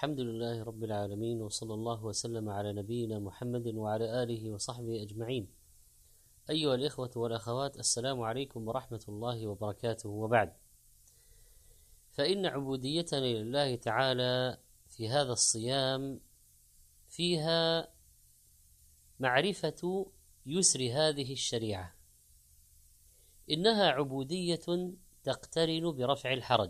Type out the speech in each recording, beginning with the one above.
الحمد لله رب العالمين، وصلى الله وسلم على نبينا محمد وعلى آله وصحبه أجمعين. أيها الإخوة والأخوات، السلام عليكم ورحمة الله وبركاته. وبعد، فإن عبوديتنا لله تعالى في هذا الصيام فيها معرفة يسر هذه الشريعة. إنها عبودية تقترن برفع الحرج،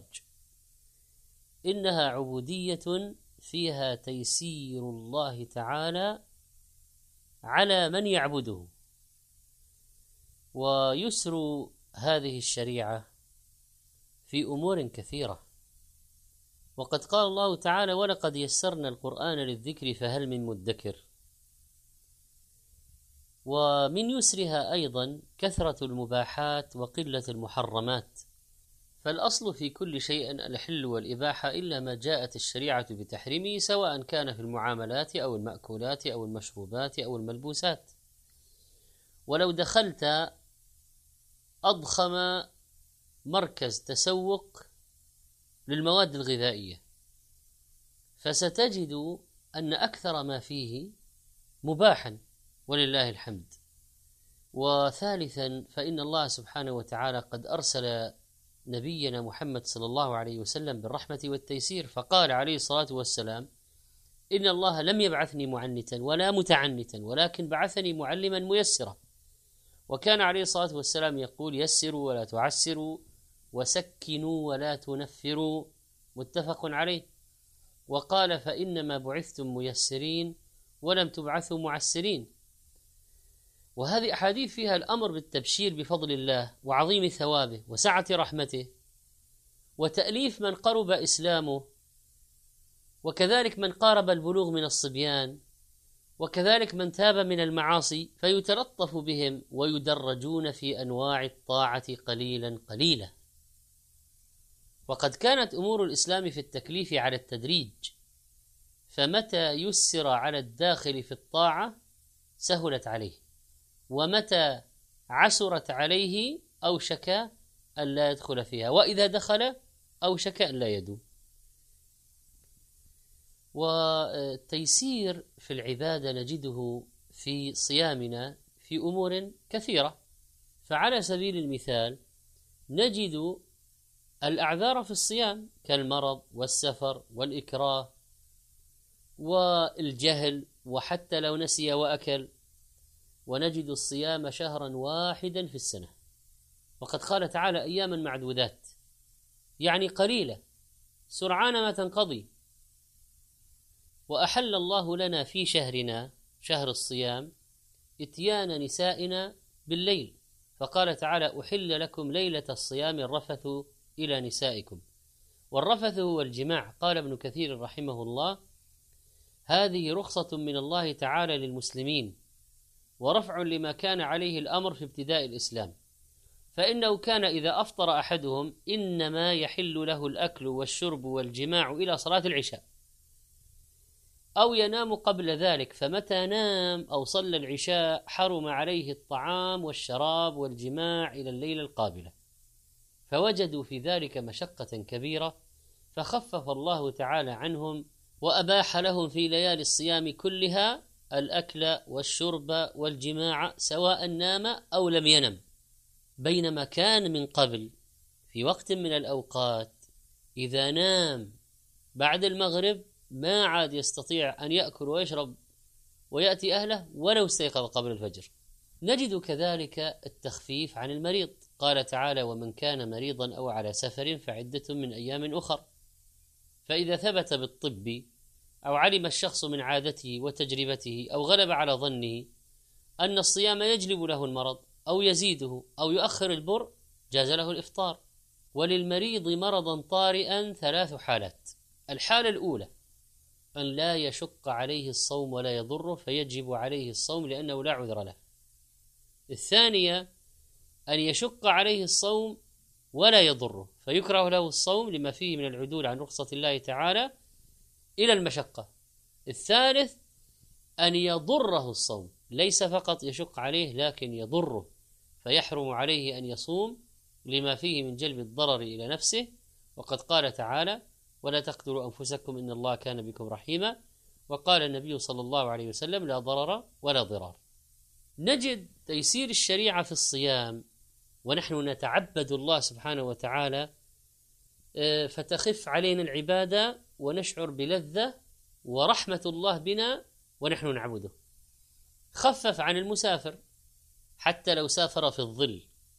إنها عبودية فيها تيسير الله تعالى على من يعبده. ويسر هذه الشريعة في أمور كثيرة، وقد قال الله تعالى: ولقد يسرنا القرآن للذكر فهل من مدكر. ومن يسرها أيضا كثرة المباحات وقلة المحرمات، فالأصل في كل شيء الحل والإباحة إلا ما جاءت الشريعة بتحريمه، سواء كان في المعاملات أو المأكولات أو المشروبات أو الملبوسات. ولو دخلت أضخم مركز تسوق للمواد الغذائية فستجد أن أكثر ما فيه مباحا ولله الحمد. وثالثا، فإن الله سبحانه وتعالى قد أرسل نبينا محمد صلى الله عليه وسلم بالرحمة والتيسير، فقال عليه الصلاة والسلام: إن الله لم يبعثني معنتا ولا متعنتا، ولكن بعثني معلما ميسرا. وكان عليه الصلاة والسلام يقول: يسروا ولا تعسروا، وسكنوا ولا تنفروا، متفق عليه. وقال: فإنما بعثتم ميسرين ولم تبعثوا معسرين. وهذه أحاديث فيها الأمر بالتبشير بفضل الله وعظيم ثوابه وسعة رحمته وتأليف من قرب إسلامه، وكذلك من قارب البلوغ من الصبيان، وكذلك من تاب من المعاصي، فيتلطف بهم ويدرجون في أنواع الطاعة قليلا قليلا. وقد كانت أمور الإسلام في التكليف على التدريج، فمتى يسر على الداخل في الطاعة سهلت عليه، ومتى عسرت عليه أوشك أن لا يدخل فيها، وإذا دخل أوشك أن لا يدوم. والتيسير في العبادة نجده في صيامنا في أمور كثيرة. فعلى سبيل المثال نجد الأعذار في الصيام كالمرض والسفر والإكراه والجهل، وحتى لو نسي وأكل. ونجد الصيام شهرا واحدا في السنة، وقد قال تعالى: أياما معدودات، يعني قليلة سرعان ما تنقضي. وأحل الله لنا في شهرنا شهر الصيام إتيان نسائنا بالليل، فقال تعالى: أحل لكم ليلة الصيام الرفث إلى نسائكم. والرفث هو الجماع. قال ابن كثير رحمه الله: هذه رخصة من الله تعالى للمسلمين، ورفع لما كان عليه الأمر في ابتداء الإسلام. فإنه كان إذا أفطر أحدهم إنما يحل له الأكل والشرب والجماع إلى صلاة العشاء، أو ينام قبل ذلك، فمتى نام أو صلى العشاء حرم عليه الطعام والشراب والجماع إلى الليلة القابلة. فوجدوا في ذلك مشقة كبيرة، فخفف الله تعالى عنهم وأباح لهم في ليالي الصيام كلها الأكل والشرب والجماع، سواء نام أو لم ينم. بينما كان من قبل في وقت من الأوقات إذا نام بعد المغرب ما عاد يستطيع أن يأكل ويشرب ويأتي أهله ولو استيقظ قبل الفجر. نجد كذلك التخفيف عن المريض. قال تعالى: ومن كان مريضا أو على سفر فعدة من أيام أخر. فإذا ثبت بالطب أو علم الشخص من عادته وتجربته أو غلب على ظنه أن الصيام يجلب له المرض أو يزيده أو يؤخر البر، جاز له الإفطار. وللمريض مرضا طارئا 3 حالات: الحالة الأولى أن لا يشق عليه الصوم ولا يضره فيجب عليه الصوم لأنه لا عذر له. الثانية أن يشق عليه الصوم ولا يضره فيكره له الصوم لما فيه من العدول عن رخصة الله تعالى إلى المشقة. الثالث أن يضره الصوم، ليس فقط يشق عليه لكن يضره، فيحرم عليه أن يصوم لما فيه من جلب الضرر إلى نفسه. وقد قال تعالى: ولا تقتلوا أنفسكم إن الله كان بكم رحيما. وقال النبي صلى الله عليه وسلم لا ضرر ولا ضرار. نجد تيسير الشريعة في الصيام ونحن نتعبد الله سبحانه وتعالى، فتخف علينا العبادة ونشعر بلذة ورحمة الله بنا ونحن نعبده. خفف عن المسافر حتى لو سافر في الظل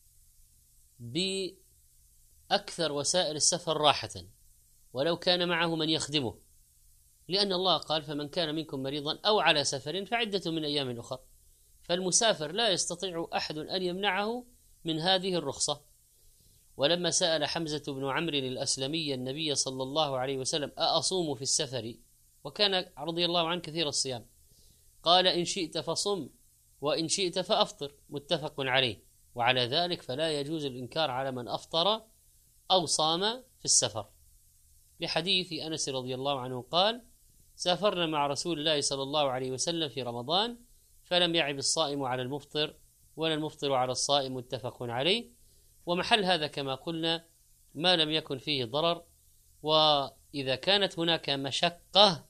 بأكثر وسائل السفر راحة، ولو كان معه من يخدمه، لأن الله قال فمن كان منكم مريضا أو على سفر فعدة من أيام أخرى. فالمسافر لا يستطيع أحد أن يمنعه من هذه الرخصة. ولما سأل حمزة بن عمرو الأسلمي النبي صلى الله عليه وسلم أأصوم في السفر، وكان رضي الله عنه كثير الصيام، قال إن شئت فصم وإن شئت فأفطر، متفق عليه. وعلى ذلك فلا يجوز الإنكار على من أفطر أو صام في السفر، لحديث أنس رضي الله عنه قال سافرنا مع رسول الله صلى الله عليه وسلم في رمضان فلم يعب الصائم على المفطر ولا المفطر على الصائم، متفق عليه. ومحل هذا كما قلنا ما لم يكن فيه ضرر، وإذا كانت هناك مشقة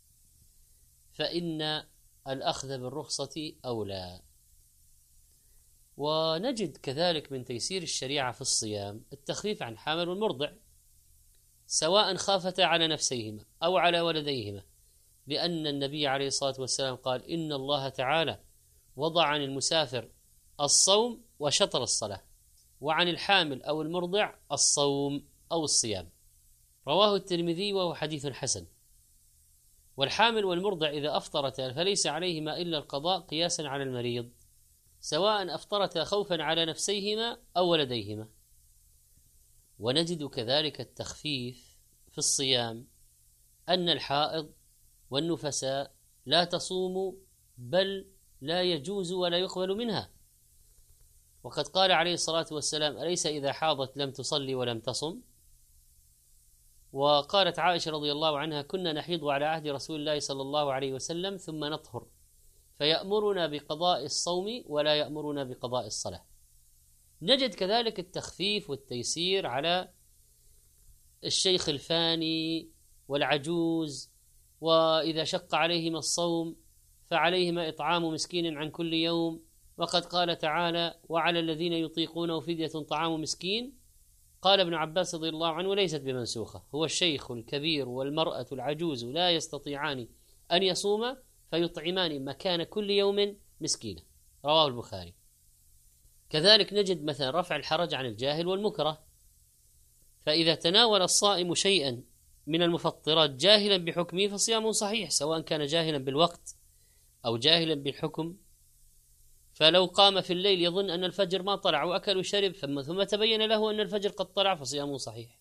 فإن الأخذ بالرخصة أولى. ونجد كذلك من تيسير الشريعة في الصيام التخفيف عن حامل والمرضع، سواء خافتا على نفسيهما أو على ولديهما، لأن النبي عليه الصلاة والسلام قال إن الله تعالى وضع عن المسافر الصوم وشطر الصلاة، وعن الحامل أو المرضع الصوم أو الصيام. رواه الترمذي وهو حديث حسن. والحامل والمرضع إذا أفطرتا فليس عليهما إلا القضاء قياسا على المريض، سواء أفطرتا خوفا على نفسيهما أو ولديهما. ونجد كذلك التخفيف في الصيام أن الحائض والنفساء لا تصوم، بل لا يجوز ولا يقبل منها. وقد قال عليه الصلاة والسلام أليس إذا حاضت لم تصلي ولم تصم؟ وقالت عائشة رضي الله عنها كنا نحيض على عهد رسول الله صلى الله عليه وسلم ثم نطهر فيأمرنا بقضاء الصوم ولا يأمرنا بقضاء الصلاة. نجد كذلك التخفيف والتيسير على الشيخ الفاني والعجوز، وإذا شق عليهما الصوم فعليهما إطعام مسكين عن كل يوم. وقد قال تعالى وعلى الذين يطيقونه فدية طعام مسكين. قال ابن عباس رضي الله عنه ليست بمنسوخة، هو الشيخ الكبير والمرأة العجوز لا يستطيعان أن يصوما فيطعمان مكان كل يوم مسكينة، رواه البخاري. كذلك نجد مثلا رفع الحرج عن الجاهل والمكره، فإذا تناول الصائم شيئا من المفطرات جاهلا بحكمه فصيامه صحيح، سواء كان جاهلا بالوقت أو جاهلا بالحكم. فلو قام في الليل يظن أن الفجر ما طلع وأكل وشرب ثم تبين له أن الفجر قد طلع فصيامه صحيح.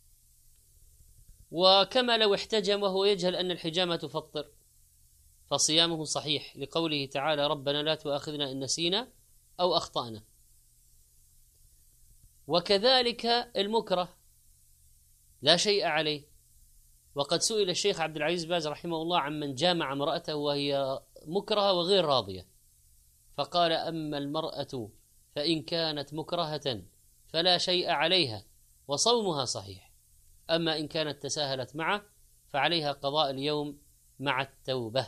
وكما لو احتجم وهو يجهل أن الحجامة تفطر فصيامه صحيح، لقوله تعالى ربنا لا تؤاخذنا إن نسينا أو أخطأنا. وكذلك المكره لا شيء عليه. وقد سئل الشيخ عبد العزيز باز رحمه الله عن من جامع امرأته وهي مكرهة وغير راضية، فقال أما المرأة فإن كانت مكرهة فلا شيء عليها وصومها صحيح، أما إن كانت تساهلت معه فعليها قضاء اليوم مع التوبة.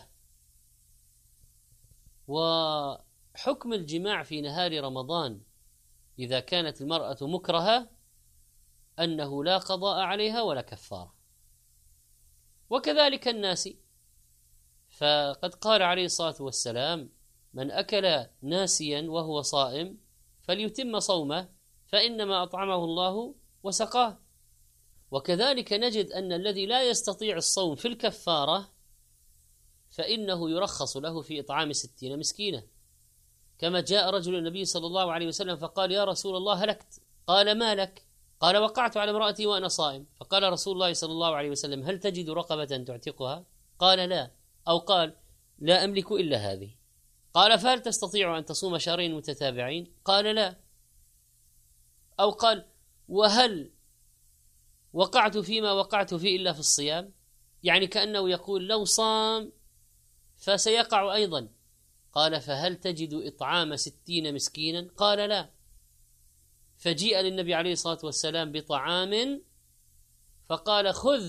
وحكم الجماع في نهار رمضان إذا كانت المرأة مكرهة أنه لا قضاء عليها ولا كفارة. وكذلك الناس، فقد قال عليه الصلاة والسلام من أكل ناسيا وهو صائم فليتم صومه فإنما أطعمه الله وسقاه. وكذلك نجد أن الذي لا يستطيع الصوم في الكفارة فإنه يرخص له في إطعام 60 مسكينة، كما جاء رجل النبي صلى الله عليه وسلم فقال يا رسول الله هلكت. قال ما لك؟ قال وقعت على امرأتي وأنا صائم. فقال رسول الله صلى الله عليه وسلم هل تجد رقبة تعتقها؟ قال لا، أو قال لا أملك إلا هذه. قال فهل تستطيع أن تصوم شهرين متتابعين؟ قال لا، أو قال وهل وقعت فيما وقعت فيه إلا في الصيام؟ يعني كأنه يقول لو صام فسيقع أيضا. قال فهل تجد إطعام 60 مسكينا؟ قال لا. فجيء للنبي عليه الصلاة والسلام بطعام فقال خذ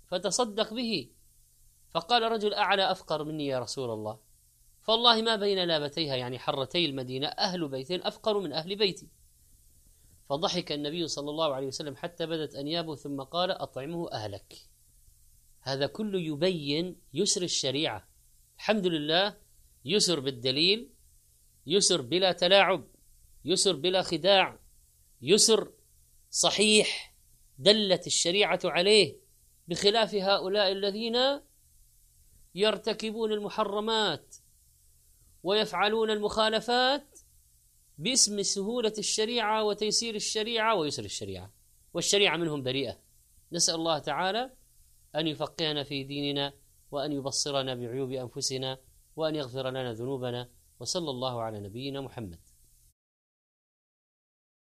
فتصدق به. فقال رجل أعلى أفقر مني يا رسول الله، فالله ما بين لابتيها يعني حرتي المدينة أهل بيت أفقر من أهل بيتي. فضحك النبي صلى الله عليه وسلم حتى بدت أنيابه ثم قال أطعمه أهلك. هذا كله يبين يسر الشريعة. الحمد لله، يسر بالدليل، يسر بلا تلاعب، يسر بلا خداع، يسر صحيح دلت الشريعة عليه، بخلاف هؤلاء الذين يرتكبون المحرمات ويفعلون المخالفات باسم سهولة الشريعة وتيسير الشريعة ويسر الشريعة، والشريعة منهم بريئة. نسأل الله تعالى أن يفقهنا في ديننا، وأن يبصرنا بعيوب أنفسنا، وأن يغفر لنا ذنوبنا، وصلى الله على نبينا محمد.